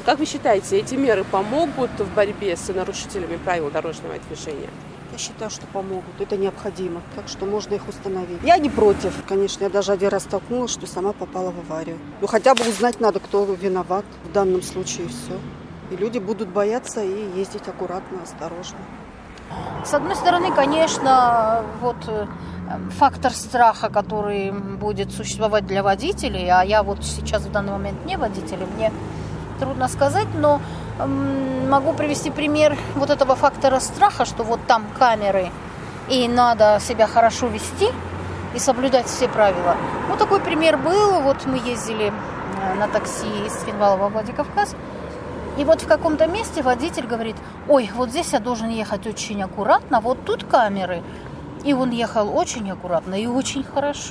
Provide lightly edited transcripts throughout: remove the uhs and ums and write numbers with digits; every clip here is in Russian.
Как вы считаете, эти меры помогут в борьбе с нарушителями правил дорожного движения? Я считаю, что помогут. Это необходимо. Так что можно их установить. Я не против. Конечно, я даже один раз столкнулась, что сама попала в аварию. Ну, хотя бы узнать надо, кто виноват в данном случае, и все. И люди будут бояться и ездить аккуратно, осторожно. С одной стороны, конечно, вот фактор страха, который будет существовать для водителей, а я вот сейчас в данный момент не водитель, мне трудно сказать, но могу привести пример вот этого фактора страха, что вот там камеры, и надо себя хорошо вести и соблюдать все правила. Вот такой пример был. Вот мы ездили на такси из Цхинвала во Владикавказ, и вот в каком-то месте водитель говорит: ой, вот здесь я должен ехать очень аккуратно, вот тут камеры. И он ехал очень аккуратно и очень хорошо.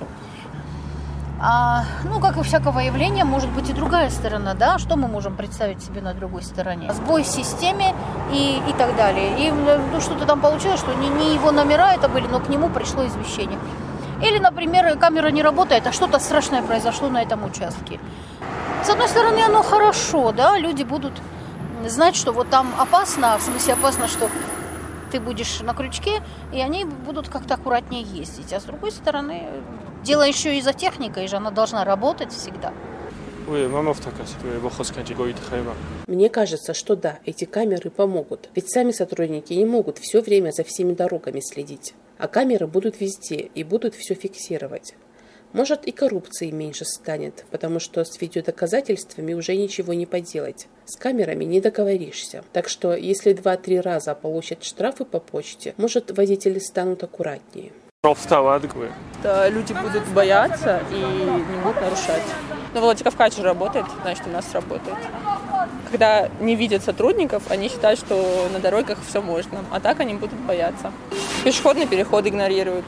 Как у всякого явления, может быть и другая сторона, да? Что мы можем представить себе на другой стороне? Сбой в системе и так далее. И что-то там получилось, что не его номера это были, но к нему пришло извещение. Или, например, камера не работает, а что-то страшное произошло на этом участке. С одной стороны, оно хорошо, да? Люди будут знать, что вот там опасно, в смысле опасно, что ты будешь на крючке, и они будут как-то аккуратнее ездить. А с другой стороны, дело еще и за техникой же, она должна работать всегда. Мне кажется, что да, эти камеры помогут. Ведь сами сотрудники не могут все время за всеми дорогами следить. А камеры будут везде и будут все фиксировать. Может, и коррупции меньше станет, потому что с видеодоказательствами уже ничего не поделать. С камерами не договоришься. Так что, если 2-3 раза получат штрафы по почте, может, водители станут аккуратнее. Да, люди будут бояться и не будут нарушать. Но Владикавказ же работает, значит, у нас работает. Когда не видят сотрудников, они считают, что на дорогах все можно, а так они будут бояться. Пешеходный переход игнорируют.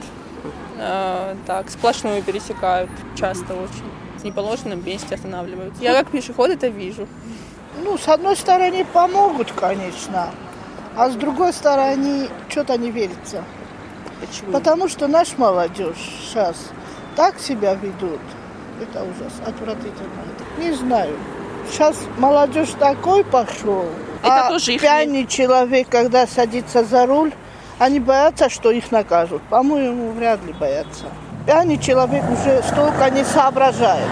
Сплошную пересекают часто очень. В неположенном месте останавливаются. Я как пешеход это вижу. С одной стороны, помогут, конечно, а с другой стороны, что-то не верится. Почему? Потому что наша молодежь сейчас так себя ведут. Это ужас, отвратительно. Не знаю. Сейчас молодежь такой пошел, пьяный человек, когда садится за руль, они боятся, что их накажут. По-моему, вряд ли боятся. Пьяный человек уже столько не соображает.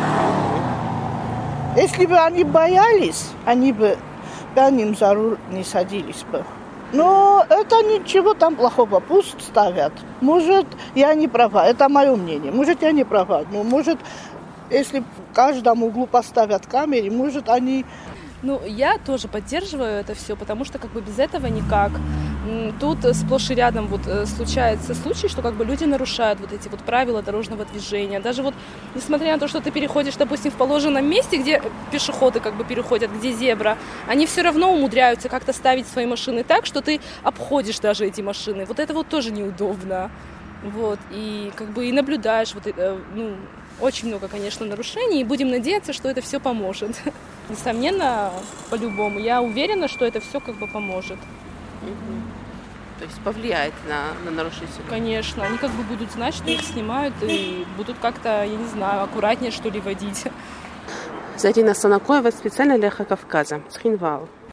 Если бы они боялись, они бы пьяным за руль не садились бы. Но это ничего там плохого, пусть ставят. Может, я не права, это мое мнение. Может, я не права, но может, если в каждом углу поставят камеры, может, они... Я тоже поддерживаю это все, потому что без этого никак. Тут сплошь и рядом случается случай, что люди нарушают эти правила дорожного движения. Даже несмотря на то, что ты переходишь, допустим, в положенном месте, где пешеходы переходят, где зебра, они все равно умудряются как-то ставить свои машины так, что ты обходишь даже эти машины. Это тоже неудобно. И и наблюдаешь очень много, конечно, нарушений, и будем надеяться, что это все поможет. Несомненно, по-любому. Я уверена, что это все поможет. То есть повлияет на нарушителей? Конечно. Они будут знать, что их снимают, и будут как-то, я не знаю, аккуратнее, что ли, водить. Зарина Санакоева специально для Кавказа. Цхинвал.